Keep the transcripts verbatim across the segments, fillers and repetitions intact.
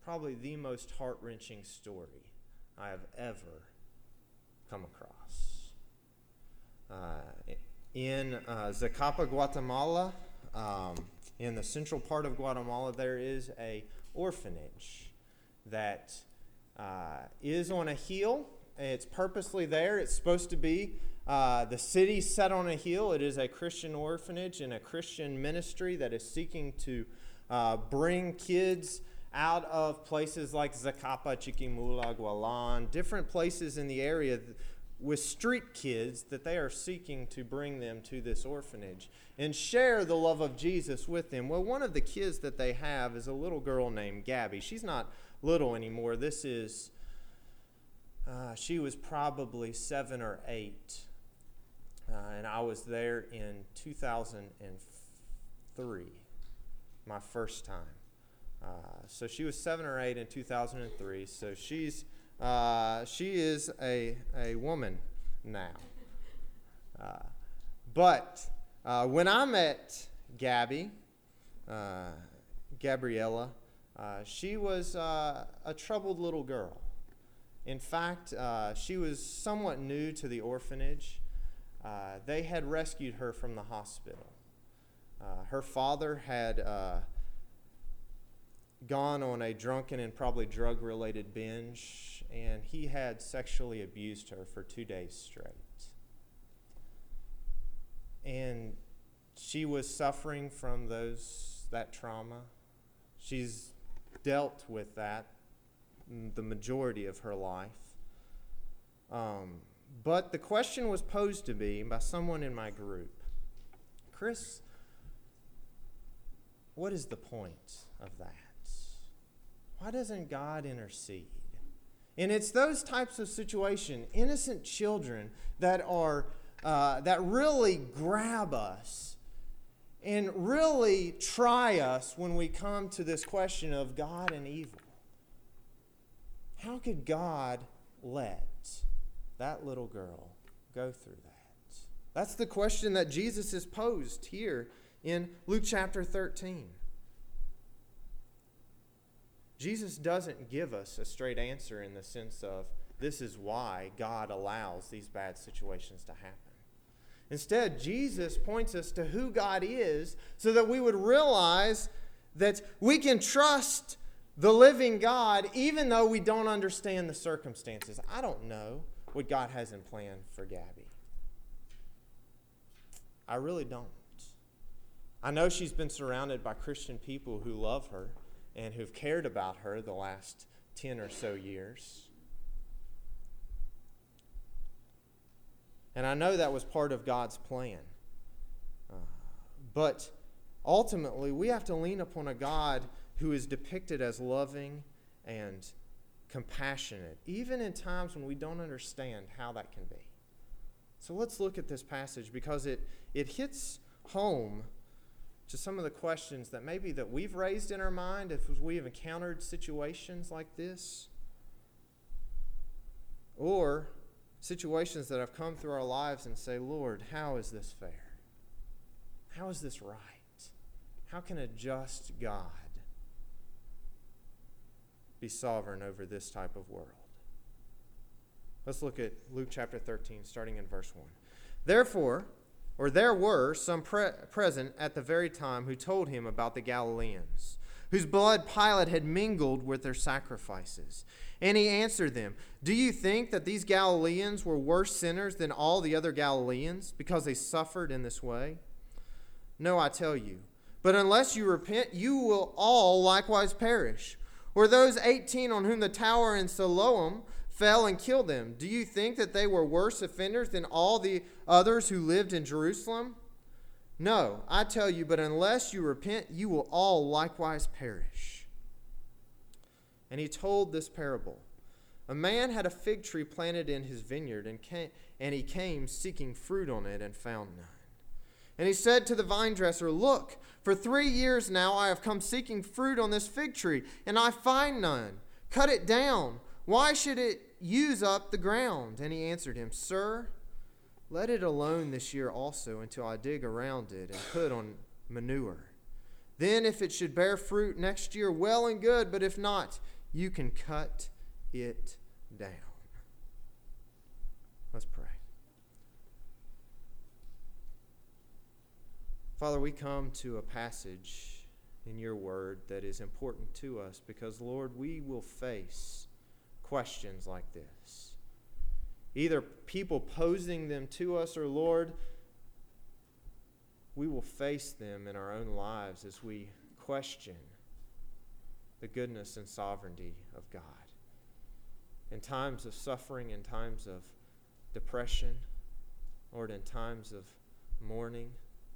probably the most heart-wrenching story I have ever come across. Uh, in uh, Zacapa, Guatemala, um, in the central part of Guatemala, there is a orphanage that uh, is on a hill. It's purposely there. It's supposed to be uh, the city set on a hill. It is a Christian orphanage and a Christian ministry that is seeking to uh, bring kids out of places like Zacapa, Chiquimula, Gualan, different places in the area th- with street kids that they are seeking to bring them to this orphanage and share the love of Jesus with them. Well, one of the kids that they have is a little girl named Gabby. She's not little anymore. This is, uh, she was probably seven or eight. Uh, and I was there in two thousand three, my first time. Uh, so she was seven or eight in two thousand three. So she's uh, she is a a woman now. Uh, but uh, when I met Gabby, uh, Gabriella, uh, she was uh, a troubled little girl. In fact, uh, she was somewhat new to the orphanage. Uh, they had rescued her from the hospital. Uh, her father had uh, gone on a drunken and probably drug-related binge, and he had sexually abused her for two days straight. And she was suffering from those that trauma. She's dealt with that the majority of her life. Um, but the question was posed to me by someone in my group, Chris, what is the point of that? Why doesn't God intercede? And it's those types of situations, innocent children that are uh, that really grab us and really try us when we come to this question of God and evil. How could God let that little girl go through that? That's the question that Jesus has posed here in Luke chapter thirteen. Jesus doesn't give us a straight answer in the sense of this is why God allows these bad situations to happen. Instead, Jesus points us to who God is so that we would realize that we can trust the living God even though we don't understand the circumstances. I don't know what God has in plan for Gabby. I really don't. I know she's been surrounded by Christian people who love her and who've cared about her the last ten or so years. And I know that was part of God's plan. Uh, but ultimately, we have to lean upon a God who is depicted as loving and compassionate, even in times when we don't understand how that can be. So let's look at this passage because it, it hits home to some of the questions that maybe that we've raised in our mind if we have encountered situations like this, or situations that have come through our lives and say, Lord, how is this fair? How is this right? How can a just God be sovereign over this type of world? Let's look at Luke chapter thirteen, starting in verse one. Therefore, or there were some pre- present at the very time who told him about the Galileans, whose blood Pilate had mingled with their sacrifices. And he answered them, Do you think that these Galileans were worse sinners than all the other Galileans because they suffered in this way? No, I tell you. But unless you repent, you will all likewise perish. Or those eighteen on whom the tower in Siloam fell and killed them, do you think that they were worse offenders than all the others who lived in Jerusalem? No, I tell you, but unless you repent, you will all likewise perish. And he told this parable. A man had a fig tree planted in his vineyard, and, came, and he came seeking fruit on it and found none. And he said to the vine dresser, Look, for three years now I have come seeking fruit on this fig tree, and I find none. Cut it down. Why should it use up the ground? And he answered him, Sir, let it alone this year also until I dig around it and put on manure. Then if it should bear fruit next year, well and good, but if not, you can cut it down. Let's pray. Father, we come to a passage in your word that is important to us because, Lord, we will face questions like this. Either people posing them to us, or, Lord, we will face them in our own lives as we question the goodness and sovereignty of God. In times of suffering, in times of depression, Lord, in times of mourning,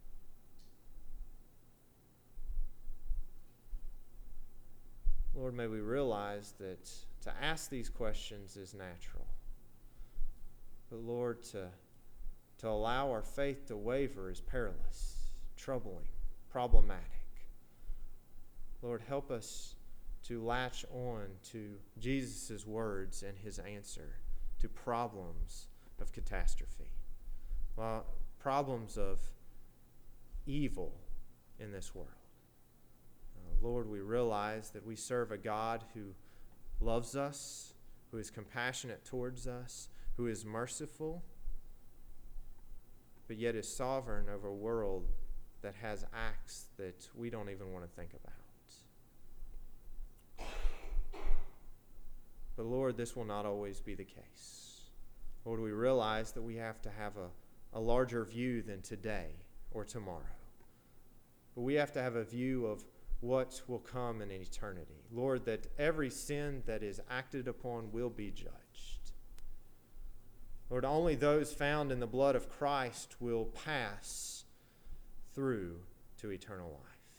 Lord, may we realize that to ask these questions is natural. But Lord, to, to allow our faith to waver is perilous, troubling, problematic. Lord, help us to latch on to Jesus' words and his answer to problems of catastrophe, well, problems of evil in this world. Lord, we realize that we serve a God who loves us, who is compassionate towards us, who is merciful, but yet is sovereign over a world that has acts that we don't even want to think about. But Lord, this will not always be the case. Lord, we realize that we have to have a, a larger view than today or tomorrow. But we have to have a view of what will come in eternity. Lord, that every sin that is acted upon will be judged. Lord, only those found in the blood of Christ will pass through to eternal life.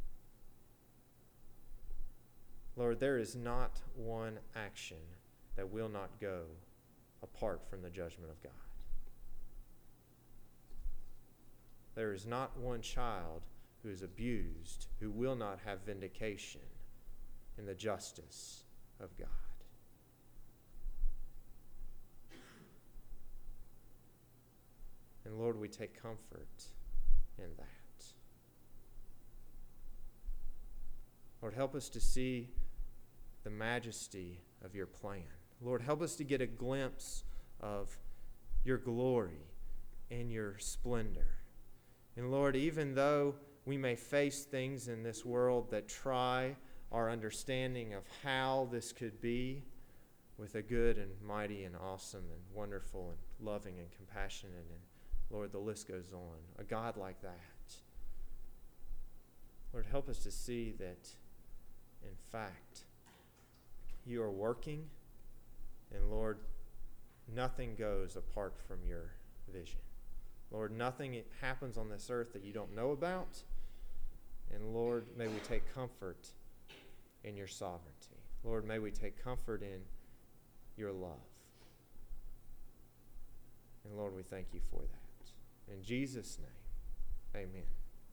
Lord, there is not one action that will not go apart from the judgment of God. There is not one child who is abused, who will not have vindication in the justice of God. And Lord, we take comfort in that. Lord, help us to see the majesty of your plan. Lord, help us to get a glimpse of your glory and your splendor. And Lord, even though we may face things in this world that try our understanding of how this could be, with a good and mighty and awesome and wonderful and loving and compassionate, and Lord, the list goes on, a God like that. Lord, help us to see that, in fact, you are working, and Lord, nothing goes apart from your vision. Lord, nothing happens on this earth that you don't know about. And Lord, may we take comfort in your sovereignty. Lord, may we take comfort in your love. And Lord, we thank you for that. In Jesus' name, amen.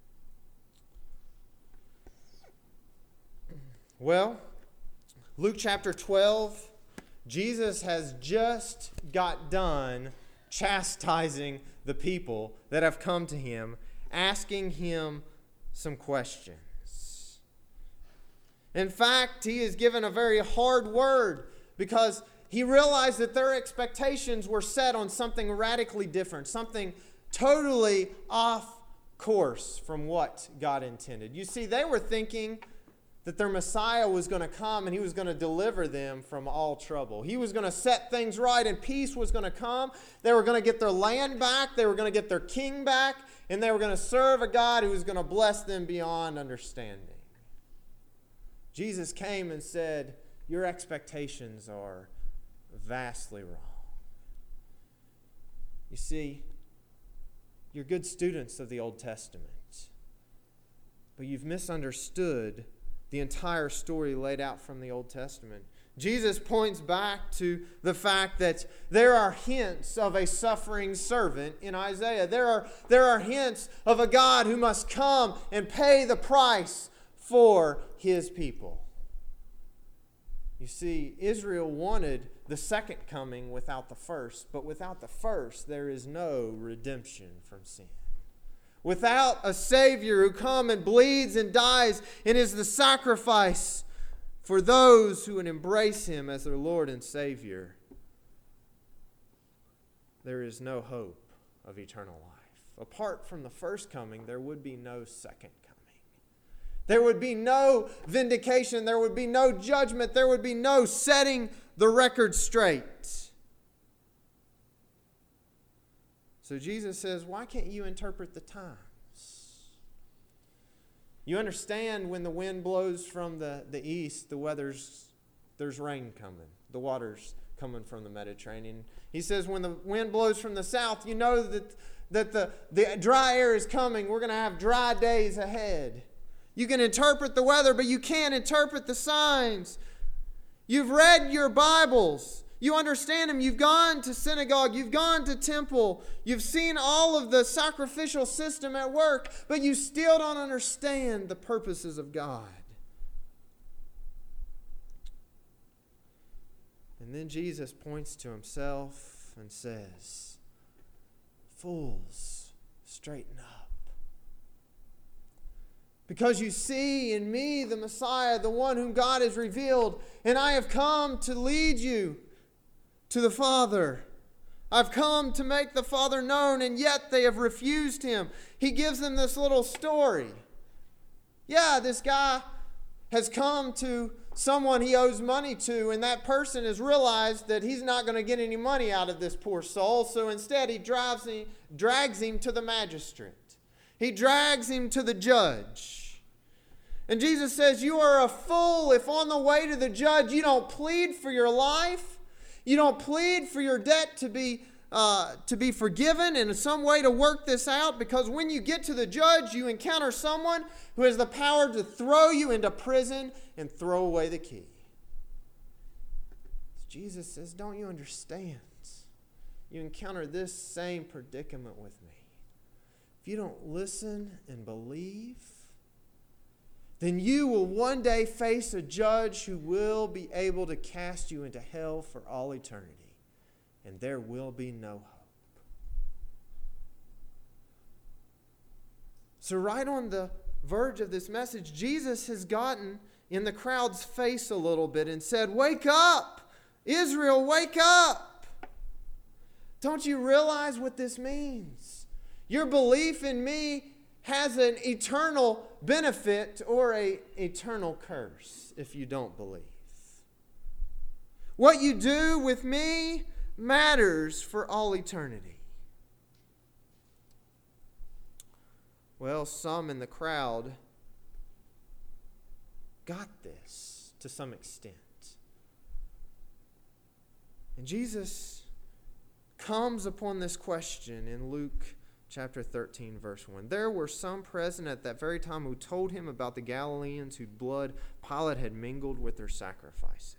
Well, Luke chapter twelve, Jesus has just got done chastising the people that have come to him, asking him some questions. In fact, he is given a very hard word because he realized that their expectations were set on something radically different, something totally off course from what God intended. You see, they were thinking that their Messiah was going to come and he was going to deliver them from all trouble. He was going to set things right and peace was going to come. They were going to get their land back. They were going to get their king back. And they were going to serve a God who was going to bless them beyond understanding. Jesus came and said, your expectations are vastly wrong. You see, you're good students of the Old Testament, but you've misunderstood the entire story laid out from the Old Testament. Jesus points back to the fact that there are hints of a suffering servant in Isaiah. There are, there are hints of a God who must come and pay the price for his people. You see, Israel wanted the second coming without the first, but without the first, there is no redemption from sin. Without a Savior who comes and bleeds and dies and is the sacrifice for those who would embrace Him as their Lord and Savior, there is no hope of eternal life. Apart from the first coming, there would be no second coming. There would be no vindication. There would be no judgment. There would be no setting the record straight. So Jesus says, why can't you interpret the times? You understand when the wind blows from the, the east, the weather's, there's rain coming. The water's coming from the Mediterranean. He says when the wind blows from the south, you know that, that the, the dry air is coming. We're going to have dry days ahead. You can interpret the weather, but you can't interpret the signs. You've read your Bibles. You understand them. You've gone to synagogue. You've gone to temple. You've seen all of the sacrificial system at work, but you still don't understand the purposes of God. And then Jesus points to Himself and says, fools, straighten up. Because you see in me the Messiah, the one whom God has revealed, and I have come to lead you to the Father. I've come to make the Father known, and yet they have refused Him. He gives them this little story. Yeah, this guy has come to someone he owes money to, and that person has realized that he's not going to get any money out of this poor soul, so instead he drives him, drags him to the magistrate. He drags him to the judge. And Jesus says, you are a fool if on the way to the judge you don't plead for your life. You don't plead for your debt to be uh, to be forgiven and in some way to work this out, because when you get to the judge, you encounter someone who has the power to throw you into prison and throw away the key. Jesus says, don't you understand? You encounter this same predicament with me. If you don't listen and believe, then you will one day face a judge who will be able to cast you into hell for all eternity. And there will be no hope. So right on the verge of this message, Jesus has gotten in the crowd's face a little bit and said, wake up! Israel, wake up! Don't you realize what this means? Your belief in me has an eternal benefit or an eternal curse if you don't believe. What you do with me matters for all eternity. Well, some in the crowd got this to some extent. And Jesus comes upon this question in Luke chapter thirteen, verse one. There were some present at that very time who told him about the Galileans whose blood Pilate had mingled with their sacrifices.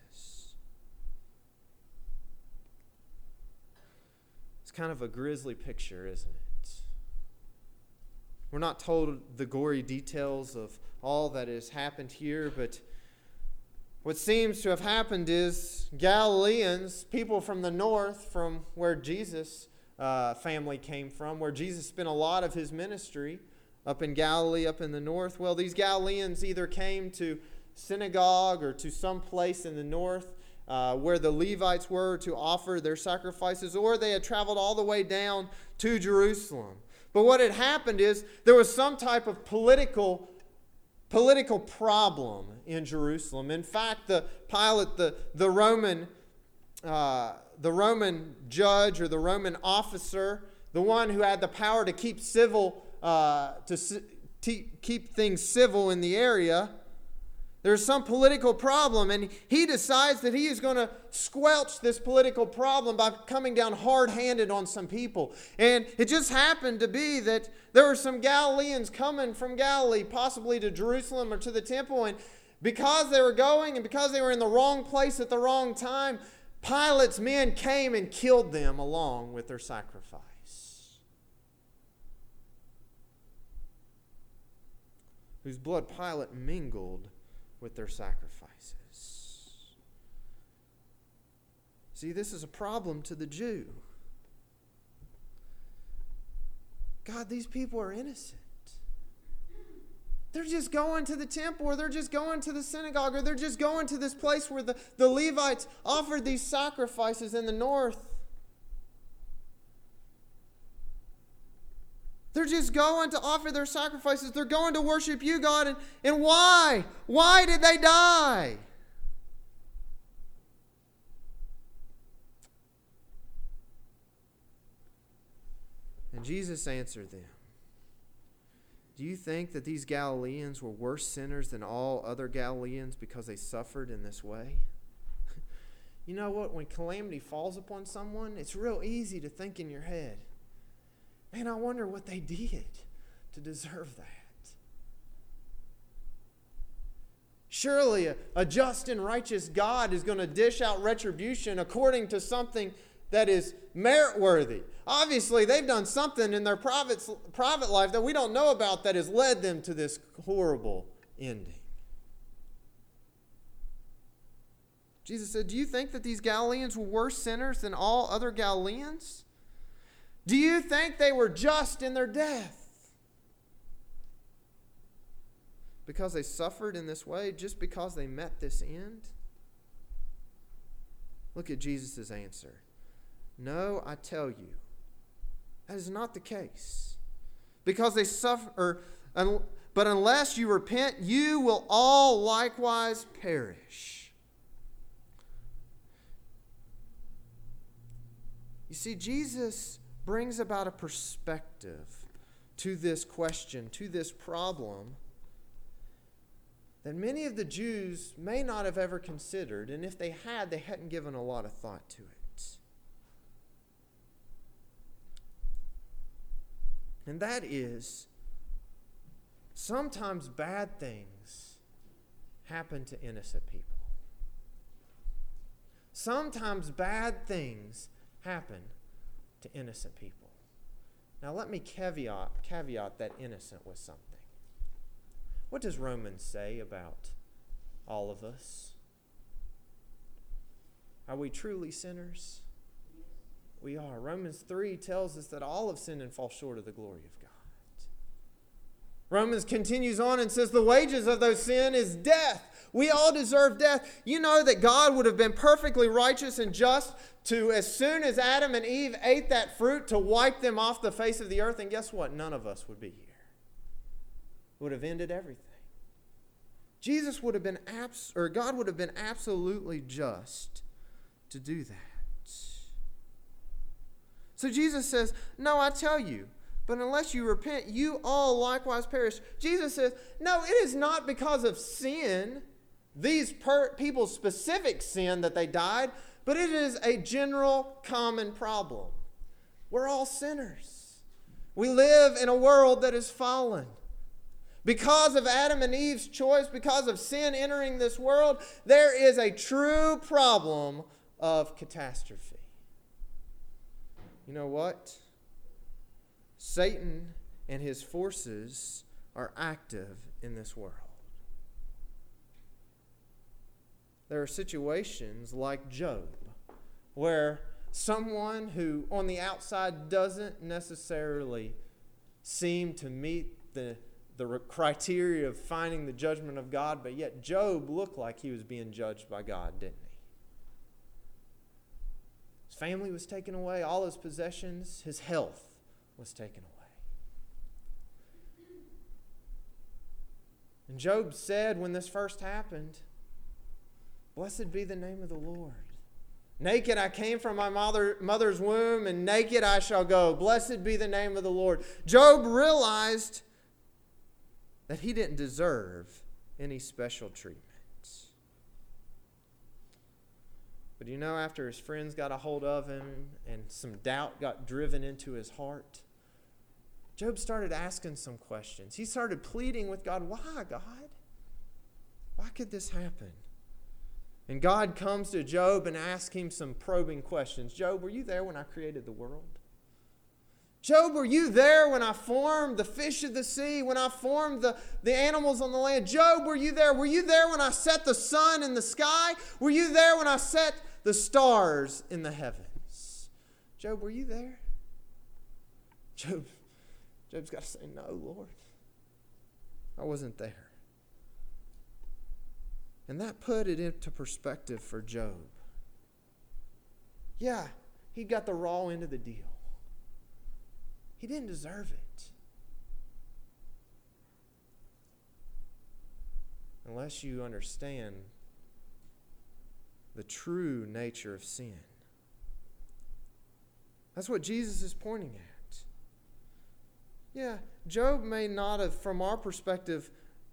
It's kind of a grisly picture, isn't it? We're not told the gory details of all that has happened here, but what seems to have happened is Galileans, people from the north, from where Jesus' uh, family came from, where Jesus spent a lot of his ministry up in Galilee, up in the north. Well, these Galileans either came to synagogue or to some place in the north uh, where the Levites were to offer their sacrifices, or they had traveled all the way down to Jerusalem. But what had happened is there was some type of political political problem in Jerusalem. In fact, the Pilate, the, the Roman uh, the Roman judge or the Roman officer, the one who had the power to keep civil uh, to, to keep things civil in the area, there's some political problem, and he decides that he is going to squelch this political problem by coming down hard-handed on some people. And it just happened to be that there were some Galileans coming from Galilee, possibly to Jerusalem or to the temple, and because they were going and because they were in the wrong place at the wrong time, Pilate's men came and killed them along with their sacrifice, whose blood Pilate mingled with their sacrifices. See, this is a problem to the Jew. God, these people are innocent. They're just going to the temple, or they're just going to the synagogue, or they're just going to this place where the, the Levites offered these sacrifices in the north. They're just going to offer their sacrifices. They're going to worship you, God. And, and why? Why did they die? And Jesus answered them, do you think that these Galileans were worse sinners than all other Galileans because they suffered in this way? You know what? When calamity falls upon someone, it's real easy to think in your head, man, I wonder what they did to deserve that. Surely a, a just and righteous God is going to dish out retribution according to something that is merit-worthy. Obviously, they've done something in their private, private life that we don't know about that has led them to this horrible ending. Jesus said, do you think that these Galileans were worse sinners than all other Galileans? Do you think they were just in their death? Because they suffered in this way, just because they met this end? Look at Jesus' answer. No, I tell you, that is not the case. Because they suffer, but unless you repent, you will all likewise perish. You see, Jesus brings about a perspective to this question, to this problem, that many of the Jews may not have ever considered, and if they had, they hadn't given a lot of thought to it. And that is, sometimes bad things happen to innocent people. Sometimes bad things happen to innocent people. Now let me caveat, caveat that innocent with something. What does Romans say about all of us? Are we truly sinners? We are. Romans three tells us that all have sinned and fall short of the glory of God. Romans continues on and says the wages of those sin is death. We all deserve death. You know that God would have been perfectly righteous and just to, as soon as Adam and Eve ate that fruit, to wipe them off the face of the earth. And guess what? None of us would be here. Would have ended everything. Jesus would have been, abs- or God would have been absolutely just to do that. So Jesus says, no, I tell you, but unless you repent, you all likewise perish. Jesus says, no, it is not because of sin, these per- people's specific sin that they died, but it is a general common problem. We're all sinners. We live in a world that is fallen. Because of Adam and Eve's choice, because of sin entering this world, there is a true problem of catastrophe. You know what? Satan and his forces are active in this world. There are situations like Job, where someone who on the outside doesn't necessarily seem to meet the, the criteria of finding the judgment of God, but yet Job looked like he was being judged by God, didn't he? His family was taken away, all his possessions, his health was taken away. And Job said when this first happened, blessed be the name of the Lord. Naked I came from my mother, mother's womb, and naked I shall go. Blessed be the name of the Lord. Job realized that he didn't deserve any special treatment. But you know, after his friends got a hold of him and some doubt got driven into his heart, Job started asking some questions. He started pleading with God, why, God? Why could this happen? And God comes to Job and asks him some probing questions. Job, were you there when I created the world? Job, were you there when I formed the fish of the sea, when I formed the, the animals on the land? Job, were you there? Were you there when I set the sun in the sky? Were you there when I set the stars in the heavens? Job, were you there? Job, Job's got to say, no, Lord. I wasn't there. And that put it into perspective for Job. Yeah, he got the raw end of the deal. He didn't deserve it. Unless you understand the true nature of sin. That's what Jesus is pointing at. Yeah, Job may not have, from our perspective,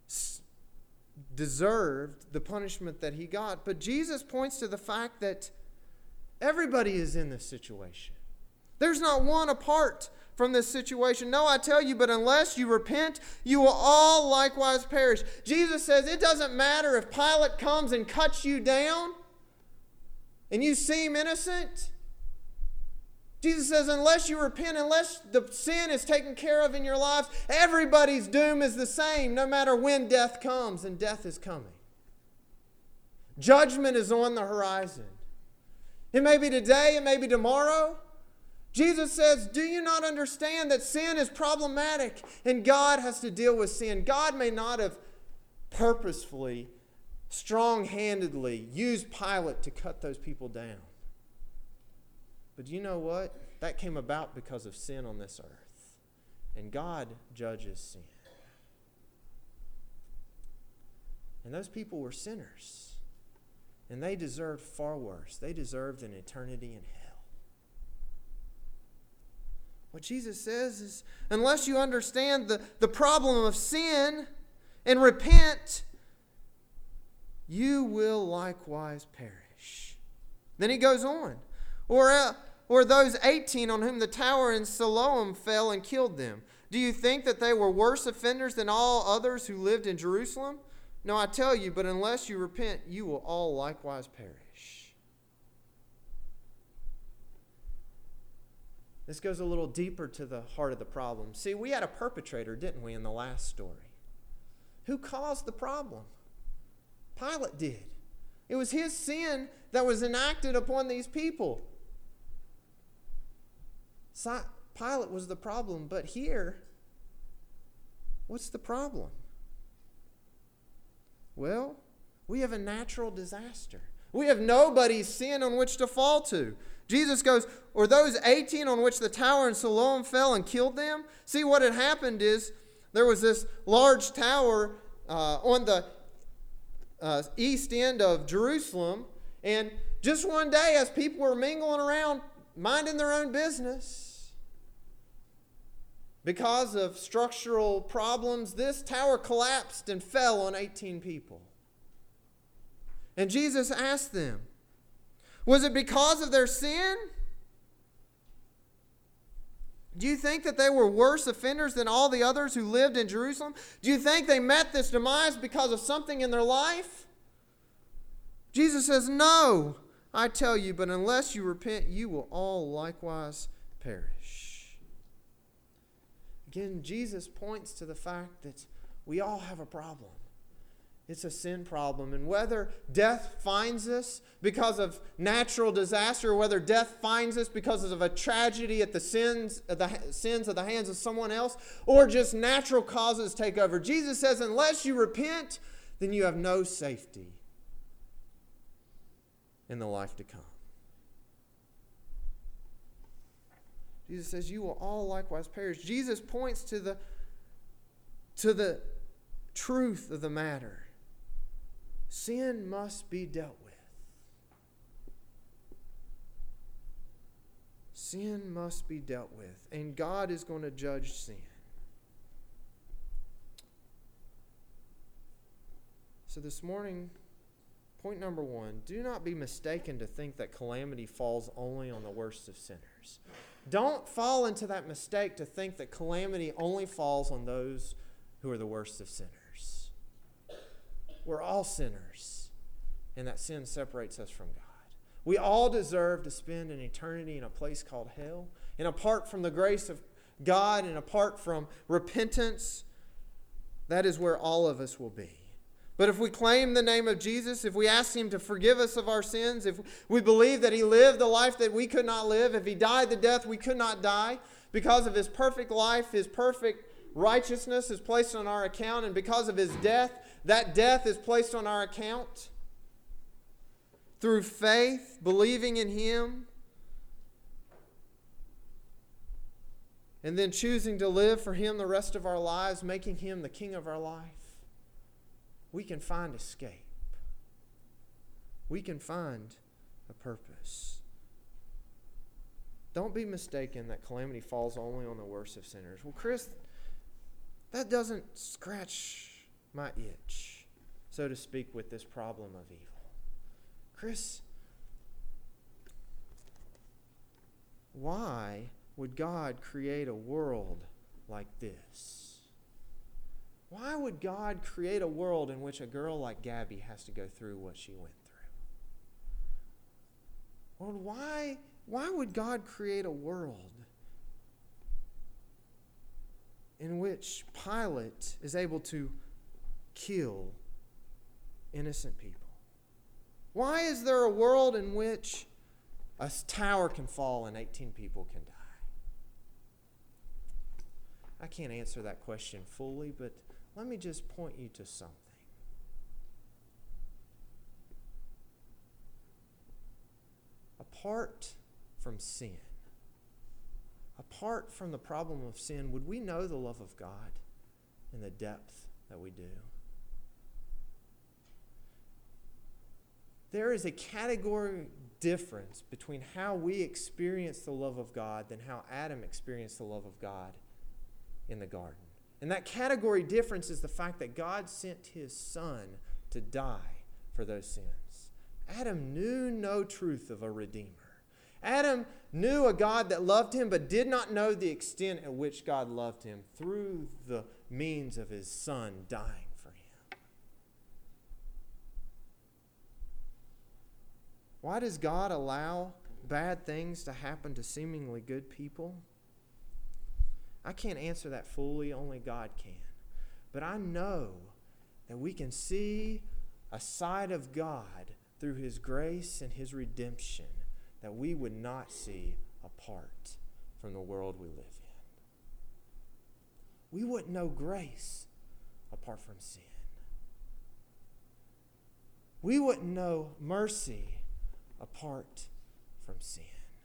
deserved the punishment that he got, but Jesus points to the fact that everybody is in this situation. There's not one apart from this situation. No, I tell you, but unless you repent, you will all likewise perish. Jesus says it doesn't matter if Pilate comes and cuts you down and you seem innocent. Jesus says unless you repent, unless the sin is taken care of in your lives, everybody's doom is the same, no matter when death comes, and death is coming. Judgment is on the horizon. It may be today, it may be tomorrow. Jesus says, do you not understand that sin is problematic and God has to deal with sin? God may not have purposefully, strong-handedly used Pilate to cut those people down. But you know what? That came about because of sin on this earth. And God judges sin. And those people were sinners. And they deserved far worse. They deserved an eternity in hell. What Jesus says is, unless you understand the, the problem of sin and repent, you will likewise perish. Then he goes on. Or, uh, or those eighteen on whom the tower in Siloam fell and killed them. Do you think that they were worse offenders than all others who lived in Jerusalem? No, I tell you, but unless you repent, you will all likewise perish. This goes a little deeper to the heart of the problem. See, we had a perpetrator, didn't we, in the last story? Who caused the problem? Pilate did. It was his sin that was enacted upon these people. Pilate was the problem, but here, what's the problem? Well, we have a natural disaster. We have nobody's sin on which to fall to. Jesus goes, or those eighteen on which the tower in Siloam fell and killed them? See, what had happened is there was this large tower uh, on the uh, east end of Jerusalem, and just one day as people were mingling around, minding their own business, because of structural problems, this tower collapsed and fell on eighteen people. And Jesus asked them, was it because of their sin? Do you think that they were worse offenders than all the others who lived in Jerusalem? Do you think they met this demise because of something in their life? Jesus says, no, I tell you, but unless you repent, you will all likewise perish. Again, Jesus points to the fact that we all have a problem. It's a sin problem. And whether death finds us because of natural disaster, or whether death finds us because of a tragedy at the sins, the sins of the hands of someone else, or just natural causes take over, Jesus says, unless you repent, then you have no safety in the life to come. Jesus says, you will all likewise perish. Jesus points to the, to the truth of the matter. Sin must be dealt with. Sin must be dealt with. And God is going to judge sin. So this morning, point number one, do not be mistaken to think that calamity falls only on the worst of sinners. Don't fall into that mistake to think that calamity only falls on those who are the worst of sinners. We're all sinners, and that sin separates us from God. We all deserve to spend an eternity in a place called hell, and apart from the grace of God and apart from repentance, that is where all of us will be. But if we claim the name of Jesus, if we ask Him to forgive us of our sins, if we believe that He lived the life that we could not live, if He died the death we could not die, because of His perfect life, His perfect righteousness is placed on our account, and because of his death, that death is placed on our account. Through faith, believing in him, and then choosing to live for him the rest of our lives, making him the king of our life, we can find escape. We can find a purpose. Don't be mistaken that calamity falls only on the worst of sinners. Well, Chris, that doesn't scratch my itch, so to speak, with this problem of evil. Chris, why would God create a world like this? Why would God create a world in which a girl like Gabby has to go through what she went through? Lord, why, why would God create a world in which Pilate is able to kill innocent people? Why is there a world in which a tower can fall and eighteen people can die? I can't answer that question fully, but let me just point you to something. Apart from sin, apart from the problem of sin, would we know the love of God in the depth that we do? There is a category difference between how we experience the love of God than how Adam experienced the love of God in the garden. And that category difference is the fact that God sent his Son to die for those sins. Adam knew no truth of a Redeemer. Adam knew a God that loved him, but did not know the extent at which God loved him through the means of his Son dying for him. Why does God allow bad things to happen to seemingly good people? I can't answer that fully, only God can. But I know that we can see a side of God through his grace and his redemption that we would not see apart from the world we live in. We wouldn't know grace apart from sin. We wouldn't know mercy apart from sin.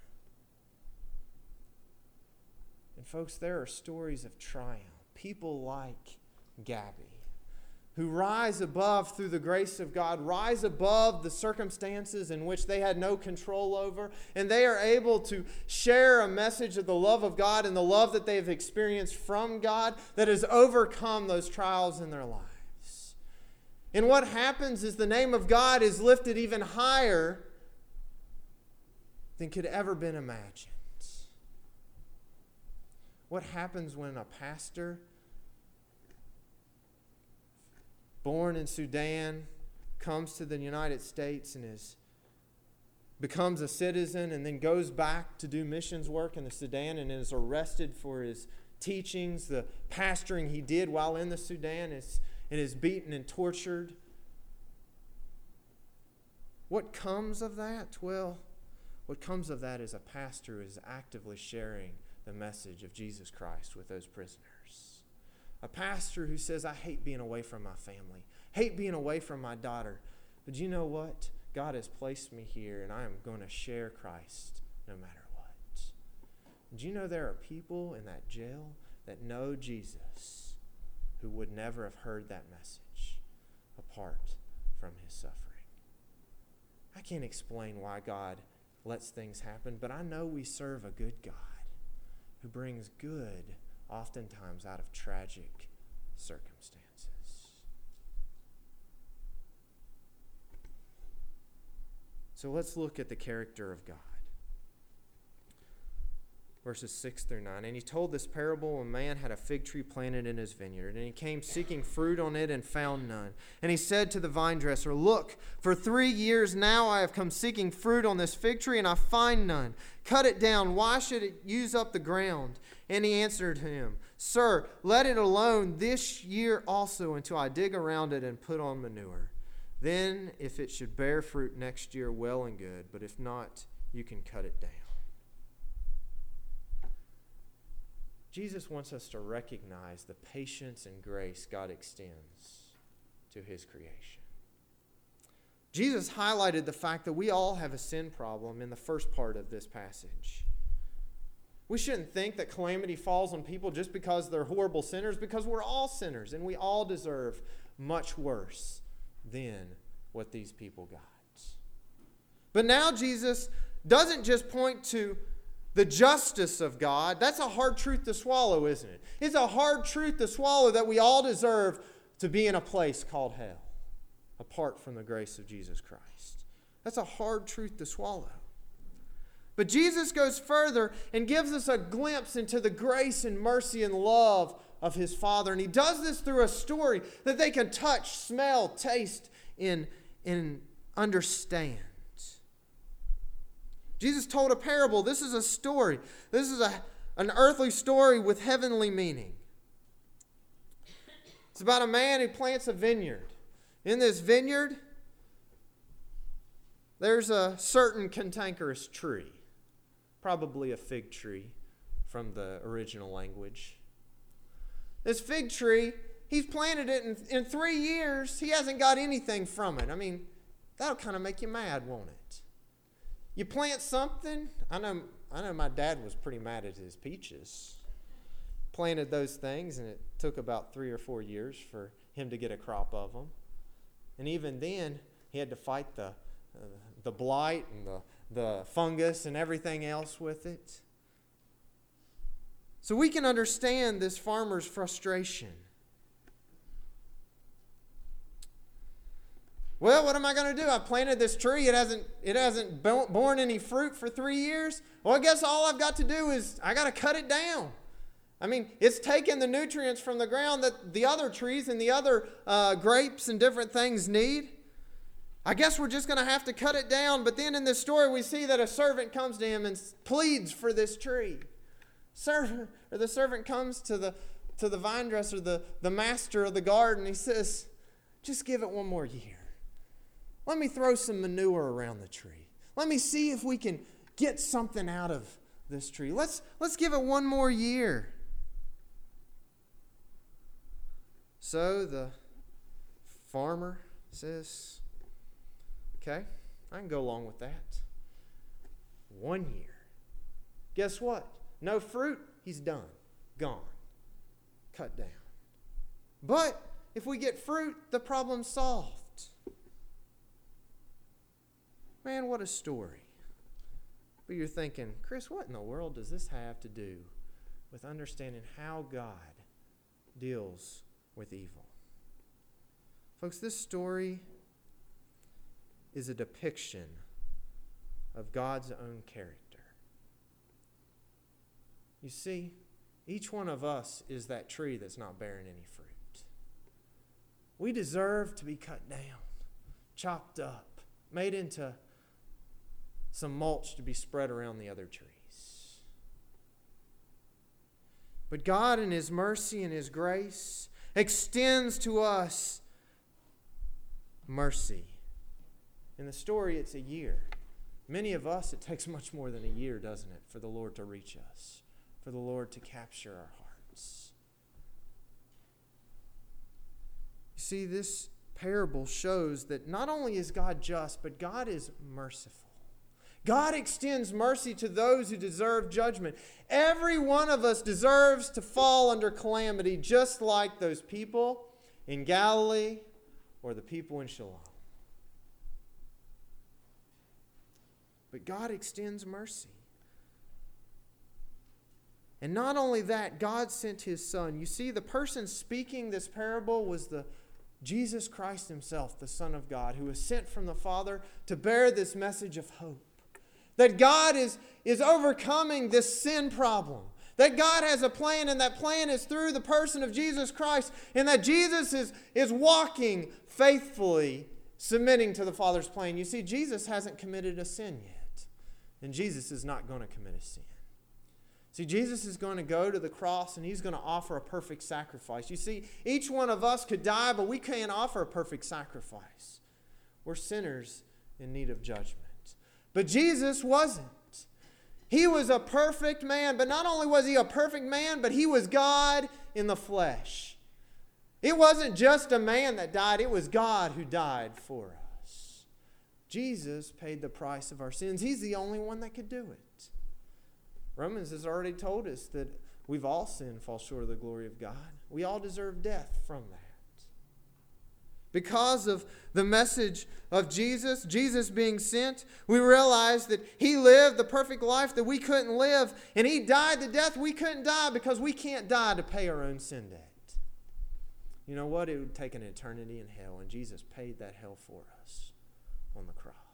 And folks, there are stories of triumph. People like Gabby, who rise above through the grace of God, rise above the circumstances in which they had no control over, and they are able to share a message of the love of God and the love that they've experienced from God that has overcome those trials in their lives. And what happens is the name of God is lifted even higher than could ever been imagined. What happens when a pastor born in Sudan comes to the United States and is becomes a citizen and then goes back to do missions work in the Sudan and is arrested for his teachings, the pastoring he did while in the Sudan, is, and is beaten and tortured? What comes of that? Well, what comes of that is a pastor who is actively sharing the message of Jesus Christ with those prisoners. A pastor who says, I hate being away from my family, hate being away from my daughter, but you know what? God has placed me here and I am going to share Christ no matter what. Do you know there are people in that jail that know Jesus who would never have heard that message apart from his suffering? I can't explain why God lets things happen, but I know we serve a good God who brings good oftentimes out of tragic circumstances. So let's look at the character of God. Verses six through nine. And he told this parable: a man had a fig tree planted in his vineyard, and he came seeking fruit on it and found none. And he said to the vine dresser, Look, for three years now I have come seeking fruit on this fig tree, and I find none. Cut it down. Why should it use up the ground? And he answered him, Sir, let it alone this year also until I dig around it and put on manure. Then if it should bear fruit next year, well and good. But if not, you can cut it down. Jesus wants us to recognize the patience and grace God extends to His creation. Jesus highlighted the fact that we all have a sin problem in the first part of this passage. We shouldn't think that calamity falls on people just because they're horrible sinners, because we're all sinners and we all deserve much worse than what these people got. But now Jesus doesn't just point to the justice of God. That's a hard truth to swallow, isn't it? It's a hard truth to swallow that we all deserve to be in a place called hell, apart from the grace of Jesus Christ. That's a hard truth to swallow. But Jesus goes further and gives us a glimpse into the grace and mercy and love of His Father. And He does this through a story that they can touch, smell, taste, and, and understand. Jesus told a parable. This is a story. This is a, an earthly story with heavenly meaning. It's about a man who plants a vineyard. In this vineyard, there's a certain cantankerous tree, probably a fig tree from the original language. This fig tree, he's planted it, and in three years, he hasn't got anything from it. I mean, that'll kind of make you mad, won't it? You plant something. I know, I know my dad was pretty mad at his peaches. Planted those things, and it took about three or four years for him to get a crop of them. And even then, he had to fight the, uh, the blight and the, the fungus and everything else with it. So we can understand this farmer's frustration. Well, what am I going to do? I planted this tree. It hasn't, it hasn't borne any fruit for three years. Well, I guess all I've got to do is I got to cut it down. I mean, it's taken the nutrients from the ground that the other trees and the other uh, grapes and different things need. I guess we're just going to have to cut it down. But then in this story, we see that a servant comes to him and pleads for this tree. Servant, or the servant comes to the to the vine dresser, the, the master of the garden. He says, just give it one more year. Let me throw some manure around the tree. Let me see if we can get something out of this tree. Let's, let's give it one more year. So the farmer says, okay, I can go along with that. One year. Guess what? No fruit, he's done. Gone. Cut down. But if we get fruit, the problem's solved. Man, what a story. But you're thinking, Chris, what in the world does this have to do with understanding how God deals with evil? Folks, this story is a depiction of God's own character. You see, each one of us is that tree that's not bearing any fruit. We deserve to be cut down, chopped up, made into some mulch to be spread around the other trees. But God in His mercy and His grace extends to us mercy. In the story, it's a year. Many of us, it takes much more than a year, doesn't it, for the Lord to reach us, for the Lord to capture our hearts. You see, this parable shows that not only is God just, but God is merciful. God extends mercy to those who deserve judgment. Every one of us deserves to fall under calamity, just like those people in Galilee or the people in Shalom. But God extends mercy. And not only that, God sent His Son. You see, the person speaking this parable was the Jesus Christ Himself, the Son of God, who was sent from the Father to bear this message of hope. That God is, is overcoming this sin problem. That God has a plan, and that plan is through the person of Jesus Christ. And that Jesus is, is walking faithfully, submitting to the Father's plan. You see, Jesus hasn't committed a sin yet. And Jesus is not going to commit a sin. See, Jesus is going to go to the cross, and He's going to offer a perfect sacrifice. You see, each one of us could die, but we can't offer a perfect sacrifice. We're sinners in need of judgment. But Jesus wasn't. He was a perfect man, but not only was he a perfect man, but he was God in the flesh. It wasn't just a man that died, it was God who died for us. Jesus paid the price of our sins. He's the only one that could do it. Romans has already told us that we've all sinned, fall short of the glory of God. We all deserve death from that. Because of the message of Jesus, Jesus being sent, we realize that He lived the perfect life that we couldn't live, and He died the death we couldn't die because we can't die to pay our own sin debt. You know what? It would take an eternity in hell, and Jesus paid that hell for us on the cross.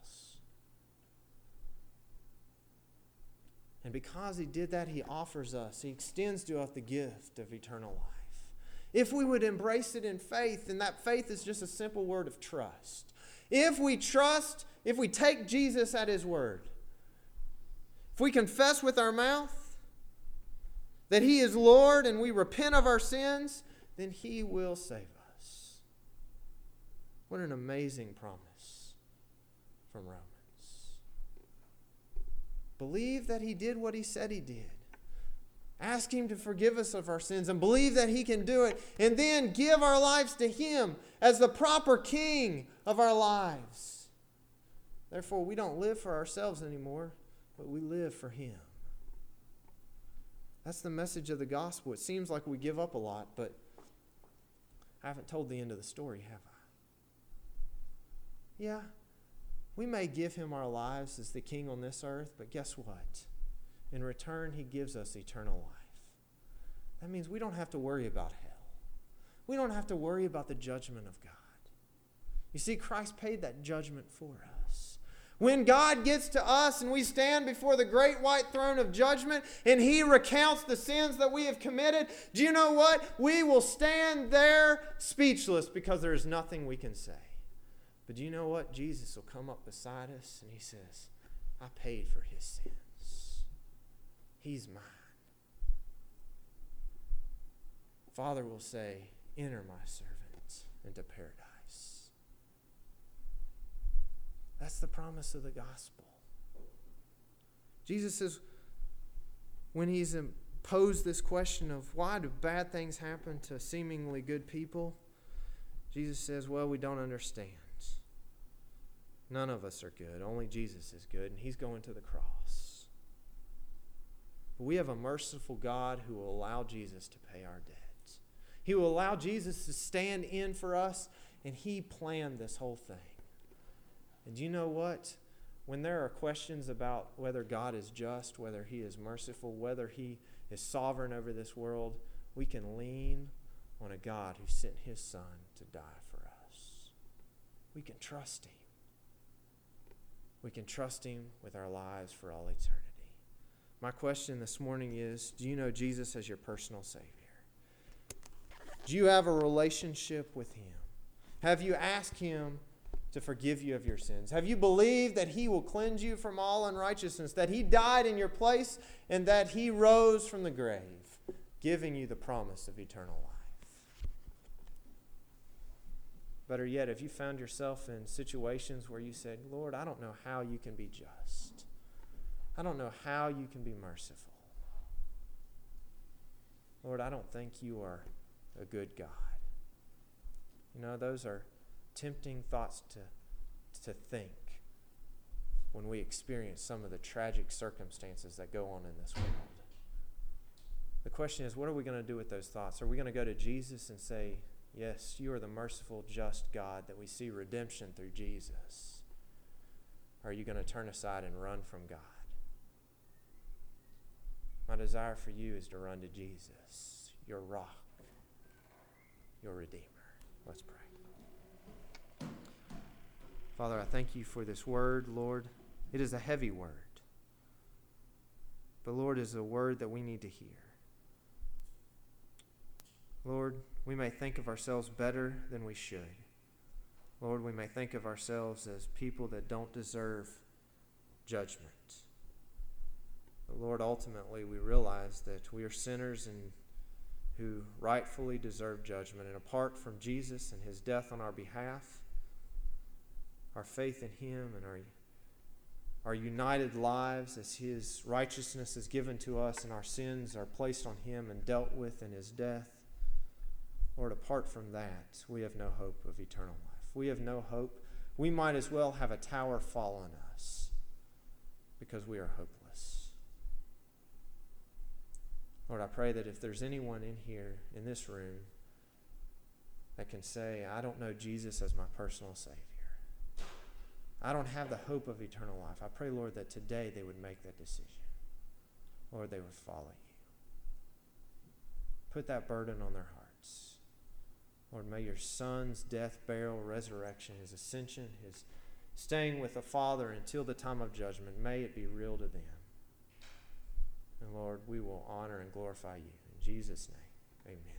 And because He did that, He offers us, He extends to us the gift of eternal life. If we would embrace it in faith, and that faith is just a simple word of trust. If we trust, if we take Jesus at His word, if we confess with our mouth that He is Lord and we repent of our sins, then He will save us. What an amazing promise from Romans. Believe that He did what He said He did. Ask Him to forgive us of our sins and believe that He can do it. And then give our lives to Him as the proper King of our lives. Therefore, we don't live for ourselves anymore, but we live for Him. That's the message of the gospel. It seems like we give up a lot, but I haven't told the end of the story, have I? Yeah, we may give Him our lives as the King on this earth, but guess what? In return, He gives us eternal life. That means we don't have to worry about hell. We don't have to worry about the judgment of God. You see, Christ paid that judgment for us. When God gets to us and we stand before the great white throne of judgment and He recounts the sins that we have committed, do you know what? We will stand there speechless because there is nothing we can say. But do you know what? Jesus will come up beside us and He says, I paid for His sins. He's mine. Father will say, enter my servant into paradise. That's the promise of the gospel. Jesus says, when He's posed this question of why do bad things happen to seemingly good people, Jesus says, well, we don't understand. None of us are good. Only Jesus is good, and He's going to the cross. We have a merciful God who will allow Jesus to pay our debts. He will allow Jesus to stand in for us, and He planned this whole thing. And you know what? When there are questions about whether God is just, whether He is merciful, whether He is sovereign over this world, we can lean on a God who sent His Son to die for us. We can trust Him. We can trust Him with our lives for all eternity. My question this morning is, do you know Jesus as your personal Savior? Do you have a relationship with Him? Have you asked Him to forgive you of your sins? Have you believed that He will cleanse you from all unrighteousness, that He died in your place, and that He rose from the grave, giving you the promise of eternal life? Better yet, have you found yourself in situations where you said, Lord, I don't know how you can be just. I don't know how you can be merciful. Lord, I don't think you are a good God. You know, those are tempting thoughts to, to think when we experience some of the tragic circumstances that go on in this world. The question is, what are we going to do with those thoughts? Are we going to go to Jesus and say, yes, you are the merciful, just God that we see redemption through Jesus? Or are you going to turn aside and run from God? My desire for you is to run to Jesus, your rock, your Redeemer. Let's pray. Father, I thank you for this word, Lord. It is a heavy word. But Lord, it is a word that we need to hear. Lord, we may think of ourselves better than we should. Lord, we may think of ourselves as people that don't deserve judgment. But Lord, ultimately we realize that we are sinners and who rightfully deserve judgment. And apart from Jesus and His death on our behalf, our faith in Him and our, our united lives as his righteousness is given to us and our sins are placed on him and dealt with in his death. Lord, apart from that, we have no hope of eternal life. We have no hope. We might as well have a tower fall on us because we are hopeless. Lord, I pray that if there's anyone in here, in this room, that can say, I don't know Jesus as my personal Savior, I don't have the hope of eternal life, I pray, Lord, that today they would make that decision. Lord, they would follow you. Put that burden on their hearts. Lord, may your Son's death, burial, resurrection, his ascension, his staying with the Father until the time of judgment, may it be real to them. And Lord, we will honor and glorify you. In Jesus' name, amen.